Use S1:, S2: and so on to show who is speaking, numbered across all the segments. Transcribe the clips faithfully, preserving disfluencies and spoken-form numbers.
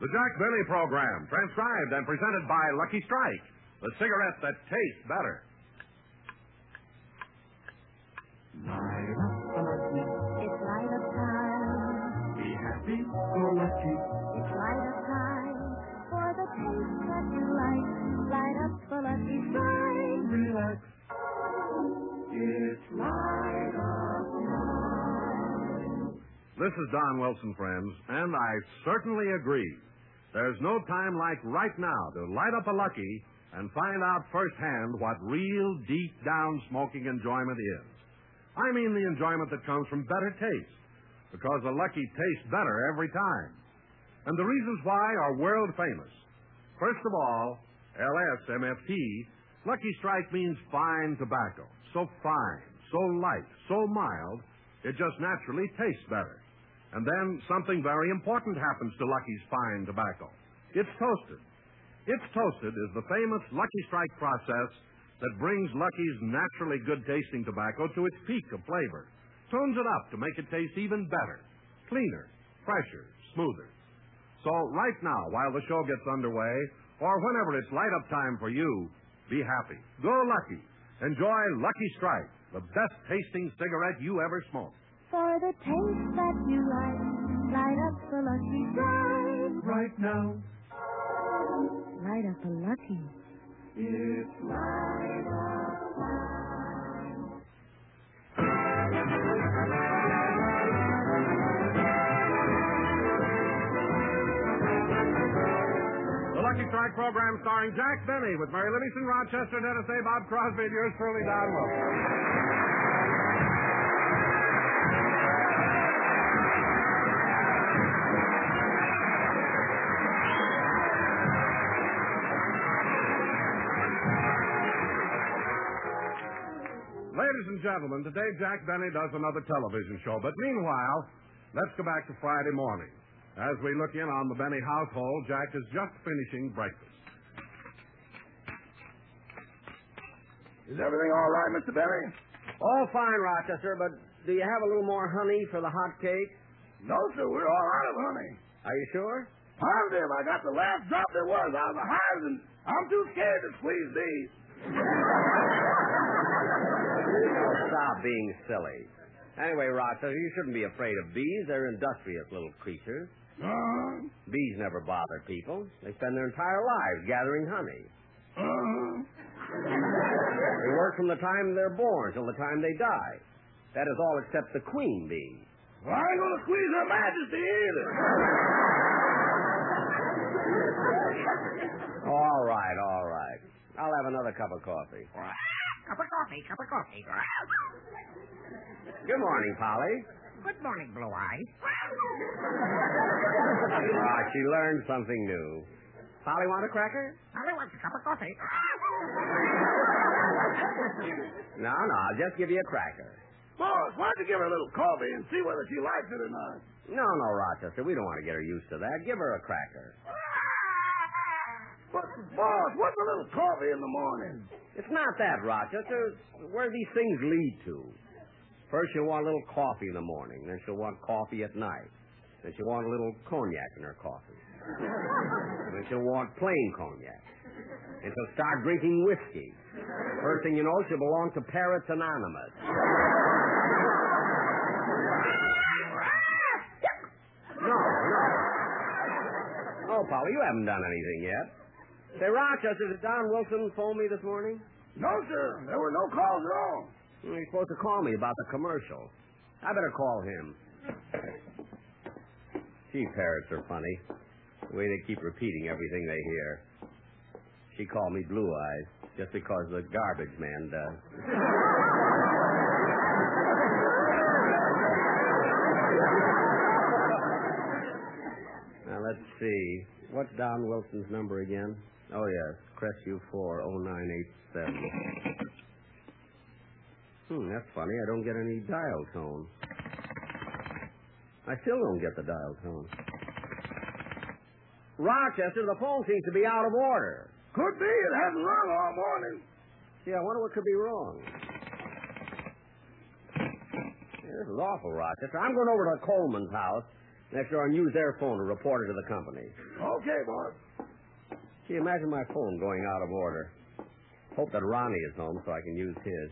S1: The Jack Benny Program, transcribed and presented by Lucky Strike, the cigarette that tastes better.
S2: Light up the lucky.
S3: It's light up time.
S2: Be happy, go lucky.
S3: It's light up time. For the taste that you like, light up the Lucky Strike.
S2: Relax. It's light up time.
S1: This is Don Wilson, friends, and I certainly agree. There's no time like right now to light up a Lucky and find out firsthand what real deep-down smoking enjoyment is. I mean the enjoyment that comes from better taste, because a Lucky tastes better every time. And the reasons why are world famous. First of all, L S M F T, Lucky Strike means fine tobacco. So fine, so light, so mild, it just naturally tastes better. And then something very important happens to Lucky's fine tobacco. It's toasted. It's toasted is the famous Lucky Strike process that brings Lucky's naturally good-tasting tobacco to its peak of flavor, tunes it up to make it taste even better, cleaner, fresher, smoother. So right now, while the show gets underway, or whenever it's light-up time for you, be happy. Go Lucky. Enjoy Lucky Strike, the best-tasting cigarette you ever smoked.
S3: For the taste that you like, light up the Lucky Strike.
S2: Right now.
S3: Light up a Lucky.
S2: It's light up time.
S1: The Lucky Strike program starring Jack Benny with Mary Livingston, Rochester, Dennis A. Bob Crosby, and yours truly, Don Wilson. Ladies and gentlemen, today Jack Benny does another television show. But meanwhile, let's go back to Friday morning. As we look in on the Benny household, Jack is just finishing breakfast.
S4: Is everything all right, Mister Benny?
S5: All fine, Rochester, but do you have a little more honey for the hot cake?
S4: No, sir. We're all out of honey.
S5: Are you sure?
S4: Positive. I got the last drop there was out of the hives, and I'm too scared to squeeze these.
S5: Stop being silly. Anyway, Rochester, you shouldn't be afraid of bees. They're industrious little creatures.
S4: Uh-huh.
S5: Bees never bother people. They spend their entire lives gathering honey.
S4: Uh-huh.
S5: They work from the time they're born till the time they die. That is all except the queen bee.
S4: Well, I ain't going to squeeze Her Majesty either.
S5: All right, all right. I'll have another cup of coffee.
S6: Cup of coffee, cup of coffee.
S5: Good morning, Polly.
S6: Good morning, Blue Eyes.
S5: Ah, she learned something new. Polly, want a cracker?
S6: Polly wants a cup of coffee.
S5: No, no, I'll just give you a cracker.
S4: Boss, why don't you give her a little coffee and see whether she likes it or not?
S5: No, no, Rochester, we don't want to get her used to that. Give her a cracker.
S4: But, boss, what's a little coffee in the morning?
S5: It's not that, Rochester. It's where these things lead to. First, she'll want a little coffee in the morning. Then she'll want coffee at night. Then she'll want a little cognac in her coffee. Then she'll want plain cognac. And she'll start drinking whiskey. First thing you know, she'll belong to Parrots Anonymous. No, no. Oh, Polly, you haven't done anything yet. Say, Rochester, did Don Wilson phone me this morning?
S4: No, sir. There were no calls at all.
S5: Well, he's supposed to call me about the commercial. I better call him. Gee, parrots are funny. The way they keep repeating everything they hear. She called me Blue Eyes just because the garbage man does. Now, let's see. What's Don Wilson's number again? Oh, yes. Crestview four oh nine eight seven. Hmm, that's funny. I don't get any dial tone. I still don't get the dial tone. Rochester, the phone seems to be out of order.
S4: Could be. It hasn't rung all morning.
S5: Yeah, I wonder what could be wrong. Yeah, this is awful, Rochester. I'm going over to Coleman's house Next door and use their phone to report it to the company.
S4: Okay, boss.
S5: Gee, imagine my phone going out of order. Hope that Ronnie is home so I can use his.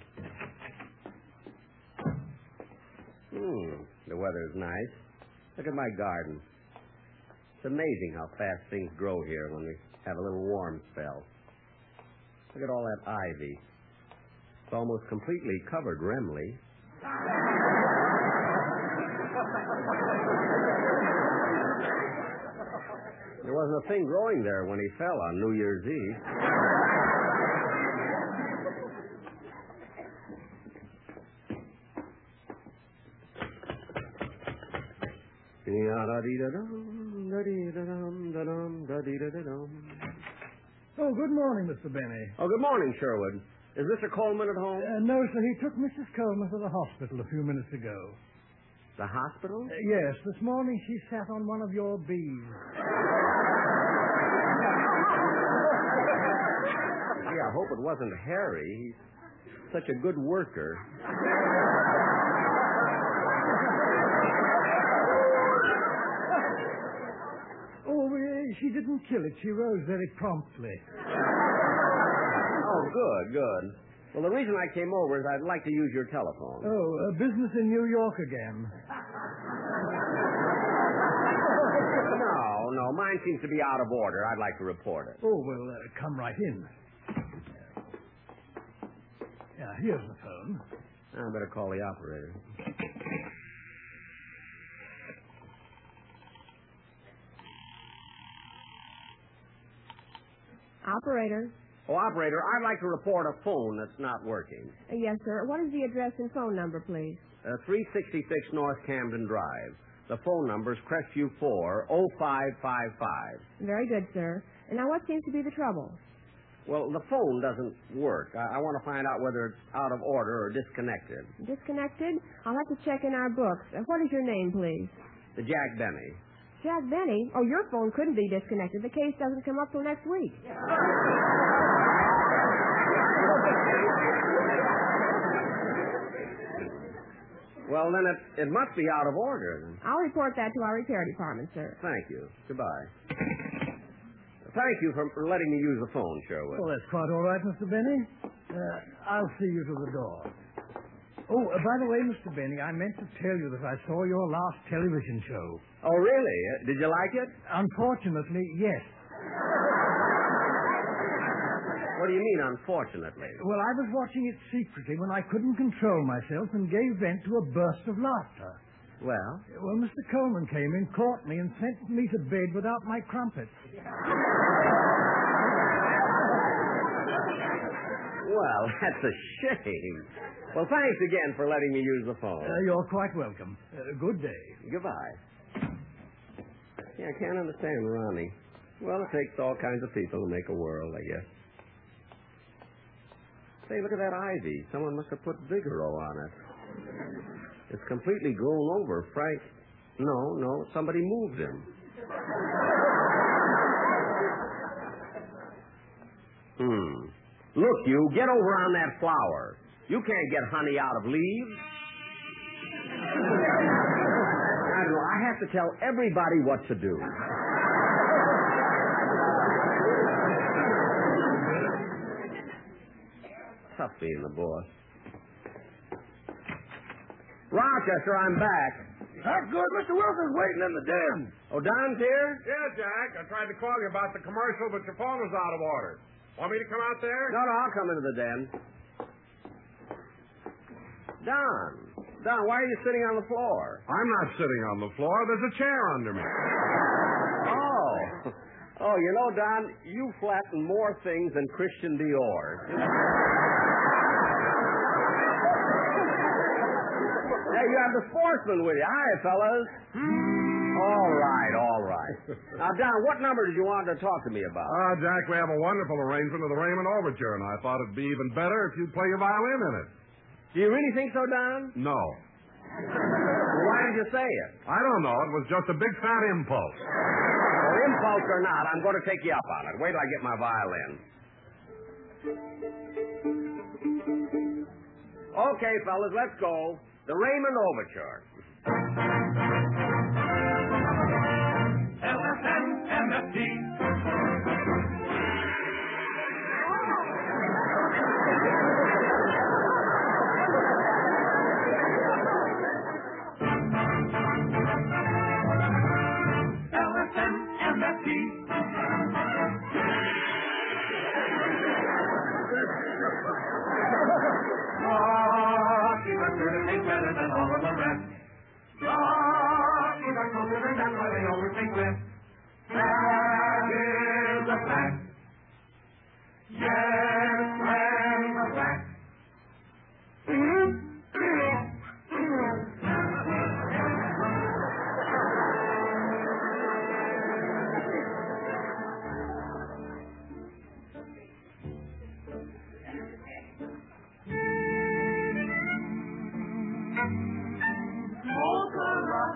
S5: Hmm, the weather's nice. Look at my garden. It's amazing how fast things grow here when we have a little warm spell. Look at all that ivy. It's almost completely covered Remley. There wasn't a thing growing there when he fell on New Year's Eve.
S7: Oh, good morning, Mister Benny.
S5: Oh, good morning, Sherwood. Is Mister Coleman at home?
S7: Uh, no, sir. He took Missus Coleman to the hospital a few minutes ago.
S5: The hospital?
S7: Uh, yes, this morning she sat on one of your bees.
S5: Gee, I hope it wasn't Harry. He's such a good worker.
S7: Oh, uh, she didn't kill it. She rose very promptly.
S5: Oh, good, good. Well, the reason I came over is I'd like to use your telephone.
S7: Oh, uh, business in New York again.
S5: No, no, mine seems to be out of order. I'd like to report it.
S7: Oh, well, uh, come right in. Yeah, here's the phone.
S5: I better call the operator.
S8: Operator.
S5: Oh, operator, I'd like to report a phone that's not working.
S8: Uh, yes, sir. What is the address and phone number, please?
S5: Uh, three sixty-six North Camden Drive. The phone number is Crestview four oh five five five.
S8: Very good, sir. And now what seems to be the trouble?
S5: Well, the phone doesn't work. I, I want to find out whether it's out of order or disconnected.
S8: Disconnected? I'll have to check in our books. Uh, what is your name, please?
S5: The Jack Benny.
S8: Jack Benny? Oh, your phone couldn't be disconnected. The case doesn't come up till next week.
S5: Well, then it, it must be out of order.
S8: I'll report that to our repair department, sir.
S5: Thank you. Goodbye. Thank you for letting me use the phone, Sherwood.
S7: Well, that's quite all right, Mister Benny. Uh, I'll see you to the door. Oh, uh, by the way, Mister Benny, I meant to tell you that I saw your last television show.
S5: Oh, really? Uh, Did you like it?
S7: Unfortunately, yes.
S5: What do you mean, unfortunately?
S7: Well, I was watching it secretly when I couldn't control myself and gave vent to a burst of laughter.
S5: Well?
S7: Well, Mister Coleman came in, caught me, and sent me to bed without my crumpets.
S5: Well, that's a shame. Well, thanks again for letting me use the phone.
S7: Uh, you're quite welcome. Uh, good day.
S5: Goodbye. Yeah, I can't understand Ronnie. Well, it takes all kinds of people to make a world, I guess. Say, look at that ivy. Someone must have put Vigoro on it. It's completely grown over. Frank. No, no, somebody moved him. Hmm. Look, you, get over on that flower. You can't get honey out of leaves. I don't know. I have to tell everybody what to do. Tough being the boss. Rochester, I'm back.
S4: That's good. Mister Wilson's waiting in the den.
S5: Oh, Don's here?
S1: Yeah, Jack. I tried to call you about the commercial, but your phone was out of order. Want me to come out there?
S5: No, no, I'll come into the den. Don. Don, why are you sitting on the floor?
S1: I'm not sitting on the floor. There's a chair under me.
S5: Oh. Oh, you know, Don, you flatten more things than Christian Dior. Hey, you have the sportsman with you. Hi, fellas. All right, all right. Now, Don, what number did you want to talk to me about?
S1: Ah, Jack, we have a wonderful arrangement of the Raymond Overture, and I thought it'd be even better if you'd play your violin in it.
S5: Do you really think so, Don?
S1: No.
S5: Well, why did you say it?
S1: I don't know. It was just a big fat impulse.
S5: Well, impulse or not, I'm going to take you up on it. Wait till I get my violin. Okay, fellas, let's go. The Raymond Overture.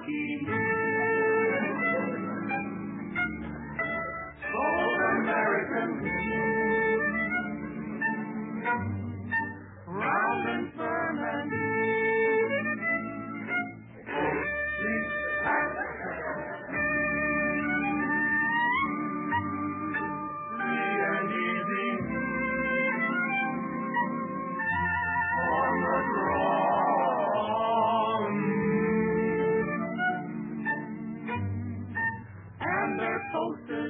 S2: lucky. Old American. Round and firm and sleep and free and easy on the ground. And they're posted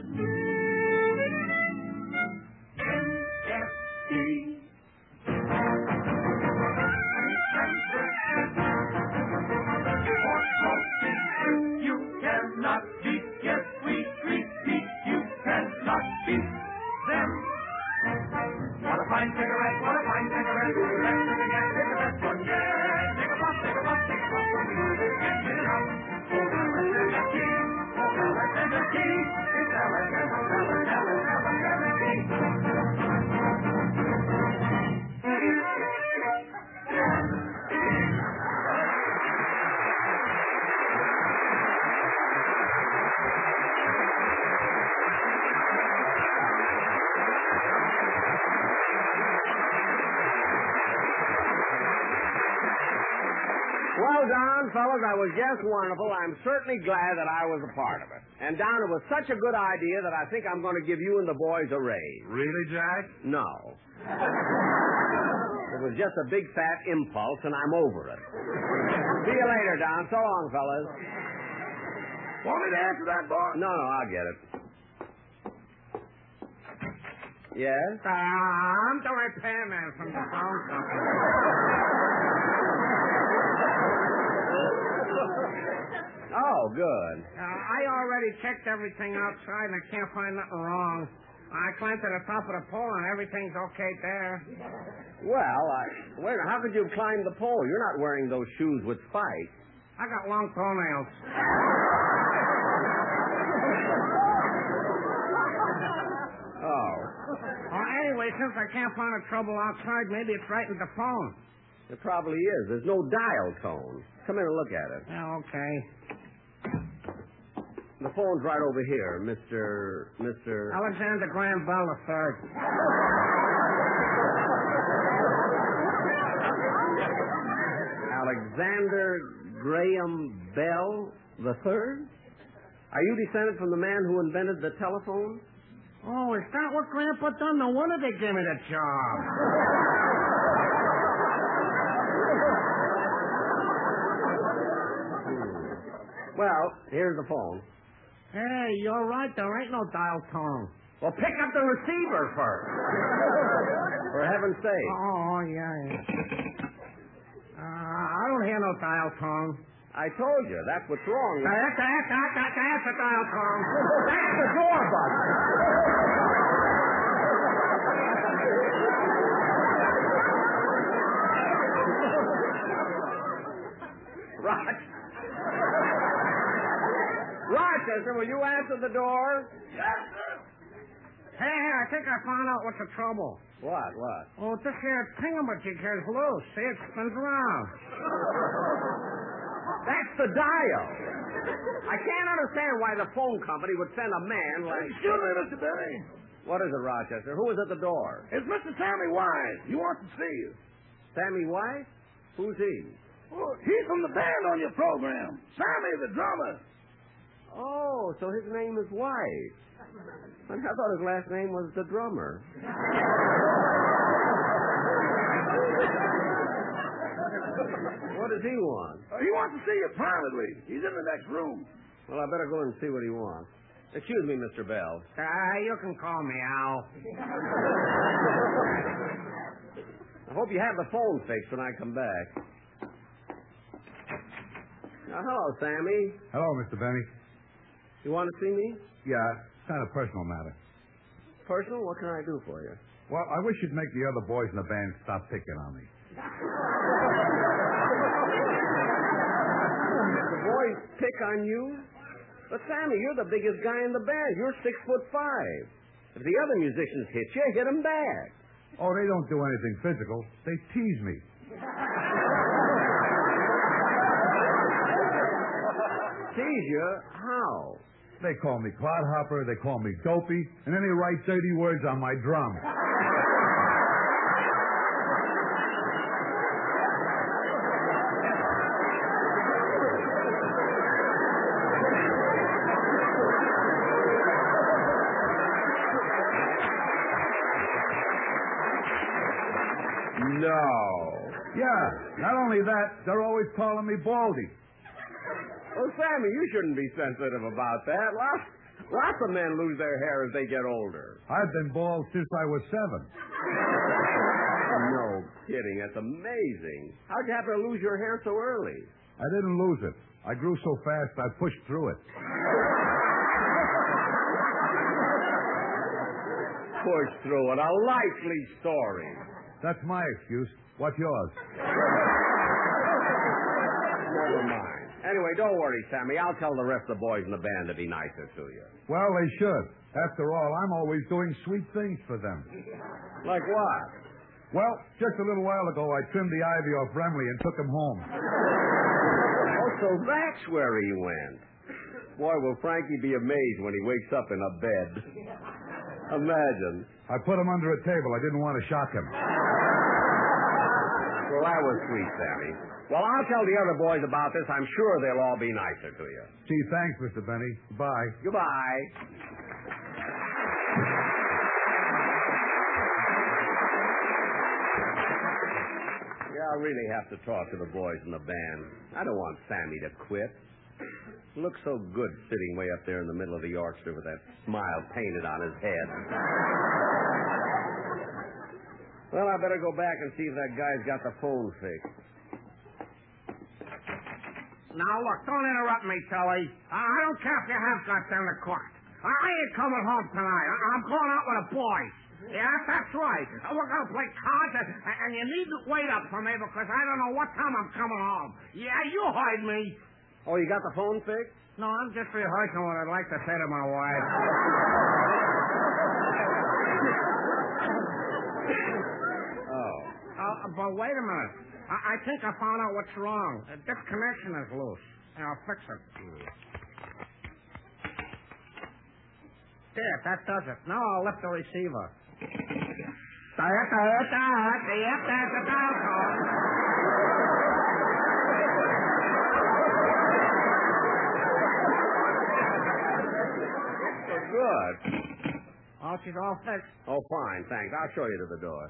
S2: N F T. You cannot beat, yes, we repeat, you cannot beat them. What a fine cigarette, what a fine cigarette. The best thing again, it's the best one yet. Take a puff, take a puff, take a puff from me. Get it up. Oh, Alexander King, oh, Alexander King. It's Alexander, Alexander, Alexander King.
S5: Well, Don, fellas, that was just wonderful. I'm certainly glad that I was a part of it. And, Don, it was such a good idea that I think I'm going to give you and the boys a raise.
S1: Really, Jack?
S5: No. It was just a big, fat impulse, and I'm over it. See you later, Don. So long, fellas.
S4: Want me to answer that, boy?
S5: No, no, I'll get it. Yes?
S6: Uh, I'm the repairman from the phone company.
S5: Oh, good.
S6: Uh, I already checked everything outside and I can't find nothing wrong. I climbed to the top of the pole and everything's okay there.
S5: Well, I, wait, how could you have climbed the pole? You're not wearing those shoes with spikes.
S6: I got long toenails.
S5: Oh.
S6: Well, anyway, since I can't find a trouble outside, maybe it's right in the phone.
S5: It probably is. There's no dial tone. Come in and look at it.
S6: Yeah, okay.
S5: The phone's right over here, Mister Mister
S6: Alexander Graham Bell the third.
S5: Alexander Graham Bell the third? Are you descended from the man who invented the telephone?
S6: Oh, is that what Grandpa done? No wonder they gave me the job.
S5: Well, here's the phone.
S6: Hey, you're right. There ain't no dial tone.
S5: Well, pick up the receiver first. For heaven's sake.
S6: Oh, yeah. yeah. Uh, I don't hear no dial tone.
S5: I told you, that's what's wrong.
S6: That, that, that, that, that's the dial tone.
S5: That's the doorbell. Right. Rochester, will you answer the door?
S4: Yes, sir.
S6: Hey, hey, I think I found out what's the trouble.
S5: What, what?
S6: Oh, this here thingamajig here is loose. See, it spins around.
S5: That's the dial. I can't understand why the phone company would send a man like...
S4: Excuse me, Mister Benny.
S5: What is it, Rochester? Who is at the door?
S4: It's Mister Sammy Wise. He wants to see you.
S5: Sammy White? Who's he?
S4: Oh, he's from the band on your program. Sammy, the drummer.
S5: Oh, so his name is White. I thought his last name was the drummer. What does he want?
S4: Uh, he wants to see you privately. He's in the next room.
S5: Well, I better go and see what he wants. Excuse me, Mister Bell.
S6: Uh, you can call me Al.
S5: I hope you have the phone fixed when I come back. Now, hello, Sammy.
S9: Hello, Mister Benny.
S5: You want to see me?
S9: Yeah, it's not a personal matter.
S5: Personal? What can I do for you?
S9: Well, I wish you'd make the other boys in the band stop picking on me.
S5: The boys pick on you? But, Sammy, you're the biggest guy in the band. You're six foot five. If the other musicians hit you, hit them back.
S9: Oh, they don't do anything physical. They tease me.
S5: Tease you? How?
S9: They call me clodhopper, they call me dopey, and then they write dirty words on my drum.
S5: No.
S9: Yeah, not only that, they're always calling me Baldy.
S5: Well, Sammy, you shouldn't be sensitive about that. Lots, lots of men lose their hair as they get older.
S9: I've been bald since I was seven.
S5: No kidding. That's amazing. How'd you happen to lose your hair so early?
S9: I didn't lose it. I grew so fast I pushed through it.
S5: Pushed through it. A likely story.
S9: That's my excuse. What's yours?
S5: Never mind. Anyway, don't worry, Sammy. I'll tell the rest of the boys in the band to be nicer to you.
S9: Well, they should. After all, I'm always doing sweet things for them.
S5: Like what?
S9: Well, just a little while ago, I trimmed the ivy off Remley and took him home.
S5: Oh, so that's where he went. Boy, will Frankie be amazed when he wakes up in a bed. Imagine.
S9: I put him under a table. I didn't want to shock him.
S5: Well, that was sweet, Sammy. Well, I'll tell the other boys about this. I'm sure they'll all be nicer to you.
S9: Gee, thanks, Mister Benny. Bye.
S5: Goodbye. Yeah, I really have to talk to the boys in the band. I don't want Sammy to quit. He looks so good sitting way up there in the middle of the orchestra with that smile painted on his head. Well, I better go back and see if that guy's got the phone fixed.
S6: Now, look, don't interrupt me, Tully. I I don't care if you have got them to court. I I ain't coming home tonight. I- I'm going out with the boys. Yeah, that's right. Uh, We're going to play cards, and, and you needn't wait up for me because I don't know what time I'm coming home. Yeah, you heard me.
S5: Oh, you got the phone fixed?
S6: No, I'm just rehearsing what I'd like to say to my wife.
S5: Oh.
S6: Uh, but wait a minute. I, I think I found out what's wrong. Uh, this connection is loose. Yeah, I'll fix it. There, that does it. Now I'll lift the receiver. That's the dial code.
S5: Good.
S6: Oh, she's all fixed.
S5: Oh, fine, thanks. I'll show you to the door.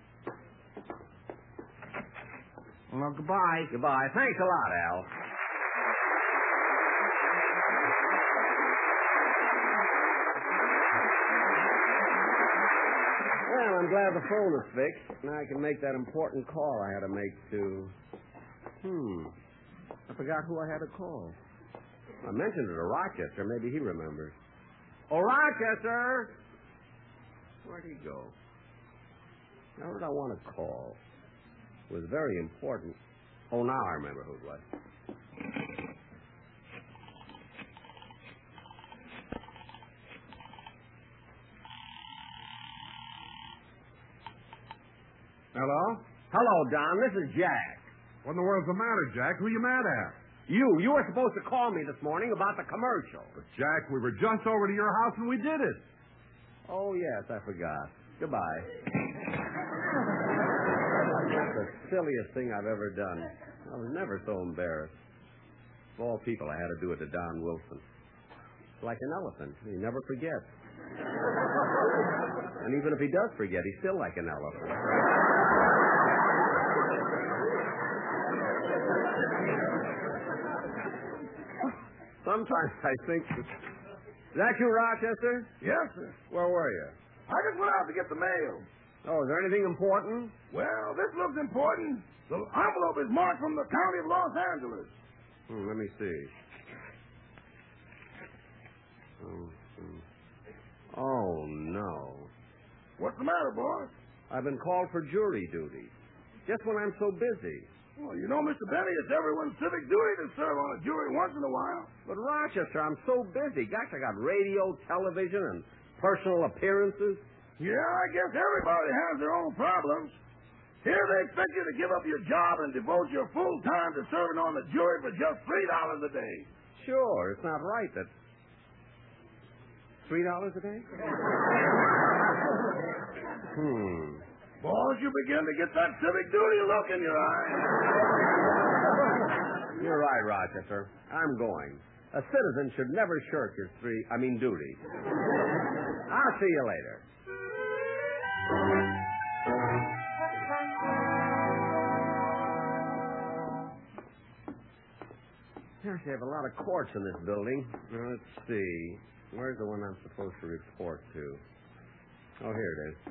S6: Well, goodbye.
S5: Goodbye. Thanks a lot, Al. Well, I'm glad the phone is fixed. Now I can make that important call I had to make to... Hmm. I forgot who I had to call. I mentioned it to Rochester. Maybe he remembers. Oh, Rochester! Where'd he go? Now, what did I want to call? It was very important. Oh, now I remember who it was.
S1: Hello?
S5: Hello, Don. This is Jack.
S1: What in the world's the matter, Jack? Who are you mad at?
S5: You. You were supposed to call me this morning about the commercial.
S1: But, Jack, we were just over to your house and we did it.
S5: Oh, yes, I forgot. Goodbye. That's the silliest thing I've ever done. I was never so embarrassed. Of all people, I had to do it to Don Wilson. It's like an elephant. He never forgets. And even if he does forget, he's still like an elephant. Sometimes I think... Is that you, Rochester?
S4: Yes, sir.
S5: Where were you?
S4: I just went out to get the mail.
S5: Oh, is there anything important?
S4: Well, this looks important. The envelope is marked from the county of Los Angeles.
S5: Hmm, let me see. Oh, hmm. Oh, no.
S4: What's the matter, boss?
S5: I've been called for jury duty. Just when I'm so busy.
S4: Well, you know, Mister Benny, it's everyone's civic duty to serve on a jury once in a while.
S5: But, Rochester, I'm so busy. Gosh, I got radio, television, and personal appearances.
S4: Yeah, I guess everybody has their own problems. Here they expect you to give up your job and devote your full time to serving on the jury for just three dollars a day.
S5: sure. It's not right that... Three dollars a day? Hmm.
S4: Boss, you begin to get that civic duty look in your eye.
S5: You're right, Rochester. I'm going. A citizen should never shirk his three, I mean, duty. I'll see you later. Gosh, they have a lot of courts in this building. Now, let's see. Where's the one I'm supposed to report to? Oh, here it is.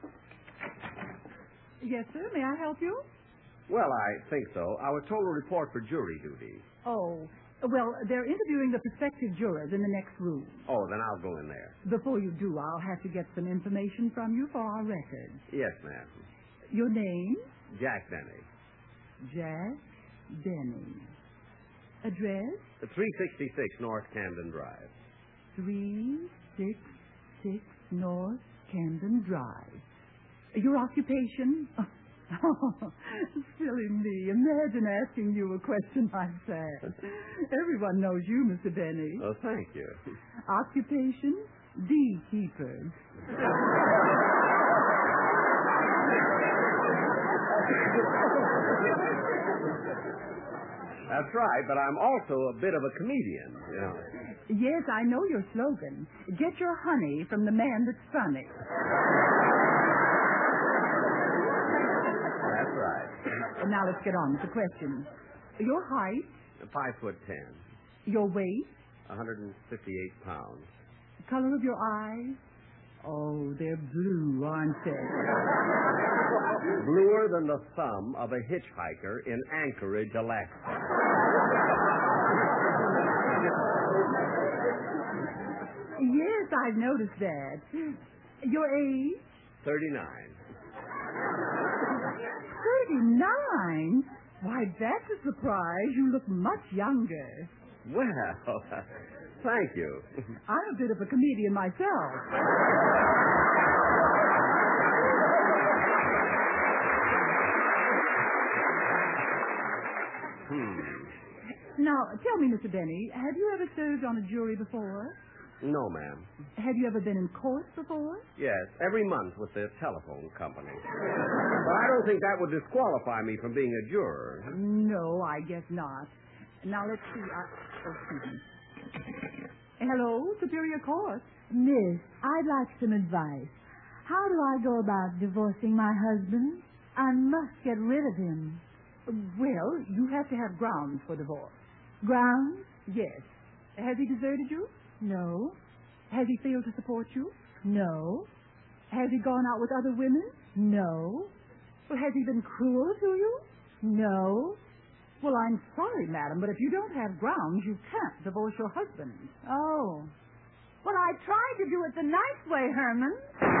S10: Yes, sir. May I help you?
S5: Well, I think so. I was told to report for jury duty.
S10: Oh, well, they're interviewing the prospective jurors in the next room.
S5: Oh, then I'll go in there.
S10: Before you do, I'll have to get some information from you for our records.
S5: Yes, ma'am.
S10: Your name?
S5: Jack Benny.
S10: Jack Benny. Address?
S5: three sixty-six North Camden Drive.
S10: three sixty-six North Camden Drive. Your occupation? Oh, silly me. Imagine asking you a question like that. Everyone knows you, Mister Benny.
S5: Oh, thank you.
S10: Occupation? Beekeeper.
S5: That's right, but I'm also a bit of a comedian, you know.
S10: Yes, I know your slogan. Get your honey from the man that's funny.
S5: That's right.
S10: And now let's get on with the questions. Your height?
S5: Five foot ten.
S10: Your weight?
S5: one hundred fifty-eight pounds.
S10: Color of your eyes? Oh, they're blue, aren't they?
S5: Bluer than the thumb of a hitchhiker in Anchorage, Alaska.
S10: Yes, I've noticed that. Your age?
S5: thirty-nine.
S10: thirty-nine? Why, that's a surprise. You look much younger.
S5: Well, thank you.
S10: I'm a bit of a comedian myself.
S5: Hmm.
S10: Now, tell me, Mister Benny, have you ever served on a jury before?
S5: No, ma'am.
S10: Have you ever been in court before?
S5: Yes, every month with the telephone company. But I don't think that would disqualify me from being a juror.
S10: No, I guess not. Now, let's see. I... Oh, excuse me. Hello, Superior Court.
S3: Miss, I'd like some advice. How do I go about divorcing my husband? I must get rid of him.
S10: Well, you have to have grounds for divorce.
S3: Grounds?
S10: Yes. Has he deserted you?
S3: No.
S10: Has he failed to support you?
S3: No.
S10: Has he gone out with other women?
S3: No.
S10: Well, has he been cruel to you?
S3: No.
S10: Well, I'm sorry, madam, but if you don't have grounds, you can't divorce your husband.
S3: Oh. Well, I tried to do it the nice way, Herman.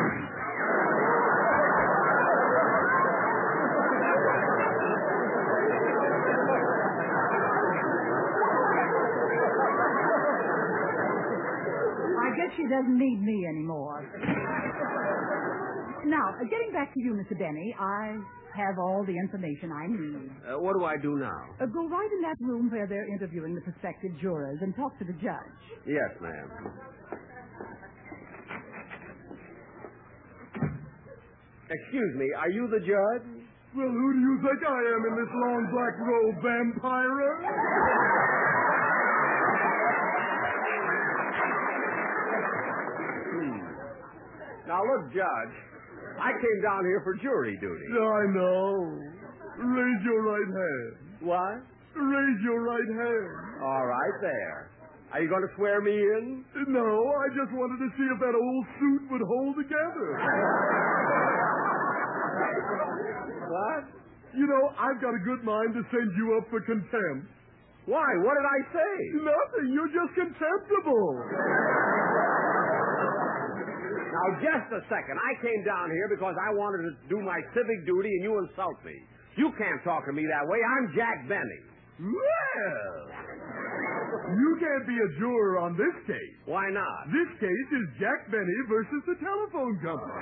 S10: I guess she doesn't need me anymore. Now, uh, getting back to you, Mister Benny, I have all the information I need.
S5: Uh, what do I do now?
S10: Uh, go right in that room where they're interviewing the prospective jurors and talk to the judge.
S5: Yes, ma'am. Excuse me, are you the judge?
S9: Well, who do you think I am in this long black robe, vampire?
S5: Hmm. Now, look, Judge, I came down here for jury duty.
S9: I know. Raise your right hand.
S5: What?
S9: Raise your right hand.
S5: All right, there. Are you going to swear me in?
S9: No, I just wanted to see if that old suit would hold together.
S5: What?
S9: You know, I've got a good mind to send you up for contempt.
S5: Why? What did I say?
S9: Nothing. You're just contemptible.
S5: Now, just a second. I came down here because I wanted to do my civic duty, and you insult me. You can't talk to me that way. I'm Jack Benny.
S9: Well, you can't be a juror on this case.
S5: Why not?
S9: This case is Jack Benny versus the telephone company.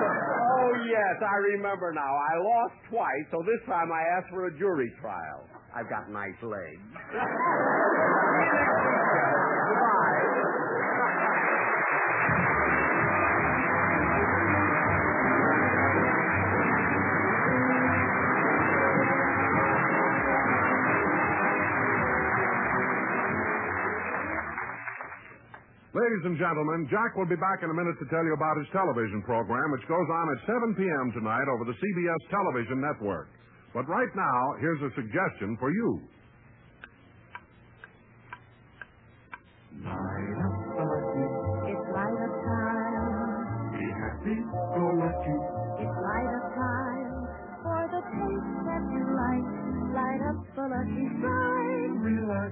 S5: Oh, yes, I remember now. I lost twice, so this time I asked for a jury trial. I've got nice legs. Goodbye.
S1: Ladies and gentlemen, Jack will be back in a minute to tell you about his television program, which goes on at seven p.m. tonight over the C B S television network. But right now, here's a suggestion for you.
S2: Light up the lucky.
S3: It's light up time.
S2: Be happy, go lucky.
S3: It's light up time. For the taste that you like, light up the lucky strike.
S2: Relax.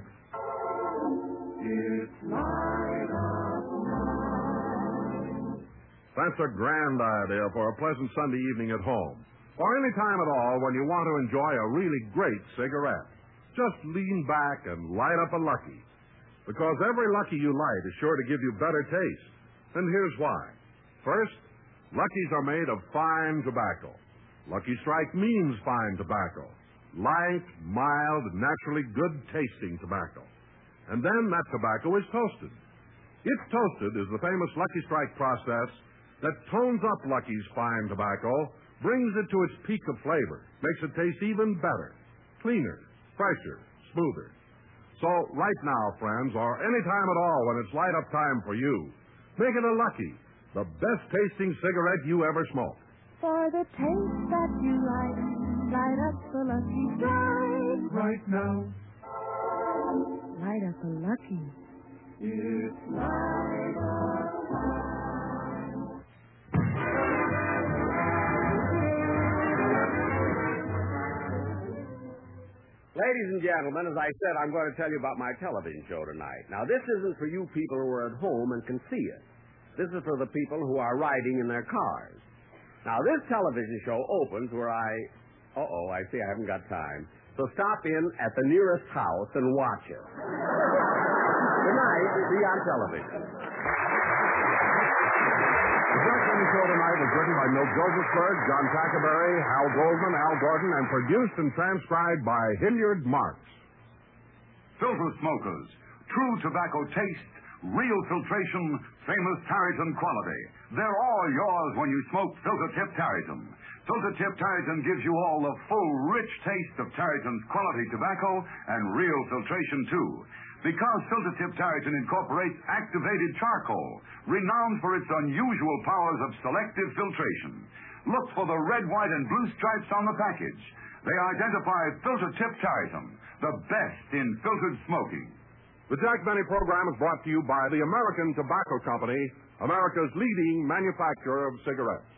S2: It's light up time.
S1: That's a grand idea for a pleasant Sunday evening at home. Or any time at all when you want to enjoy a really great cigarette. Just lean back and light up a Lucky. Because every Lucky you light is sure to give you better taste. And here's why. First, Luckies are made of fine tobacco. Lucky Strike means fine tobacco. Light, mild, naturally good-tasting tobacco. And then that tobacco is toasted. If toasted is the famous Lucky Strike process that tones up Lucky's fine tobacco, brings it to its peak of flavor, makes it taste even better, cleaner, fresher, smoother. So right now, friends, or any time at all when it's light up time for you, make it a Lucky, the best tasting cigarette you ever smoked.
S3: For the taste that you like, light up the Lucky Strike.
S2: Right now.
S3: Light up a Lucky.
S2: It's light up time.
S5: Ladies and gentlemen, as I said, I'm going to tell you about my television show tonight. Now, this isn't for you people who are at home and can see it. This is for the people who are riding in their cars. Now, this television show opens where I... Uh-oh, I see I haven't got time. So stop in at the nearest house and watch it. Tonight, it'll be on television.
S1: The Jack Benny Show tonight was written by Milt Josephsberg, John Tackerberry, Hal Goldman, Al Gordon, and produced and transcribed by Hilliard Marks.
S9: Filter smokers, true tobacco taste, real filtration, famous Tareyton quality. They're all yours when you smoke Filter Tip Tareyton. Filter Tip Tareyton gives you all the full, rich taste of Tareyton's quality tobacco and real filtration, too. Because Filter Tip Tareyton incorporates activated charcoal, renowned for its unusual powers of selective filtration. Look for the red, white, and blue stripes on the package. They identify Filter Tip Tareyton, the best in filtered smoking.
S1: The Jack Benny program is brought to you by the American Tobacco Company, America's leading manufacturer of cigarettes.